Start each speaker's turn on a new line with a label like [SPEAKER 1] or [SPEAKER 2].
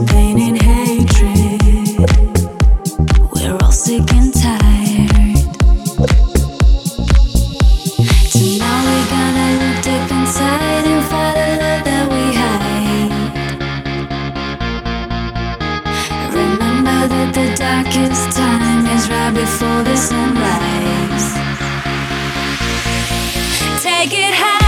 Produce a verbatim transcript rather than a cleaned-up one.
[SPEAKER 1] pain and hatred. We're all sick and tired. Tonight we're gonna look deep inside and find the love that we hide. Remember that the darkest time is right before the sunrise. Take it high.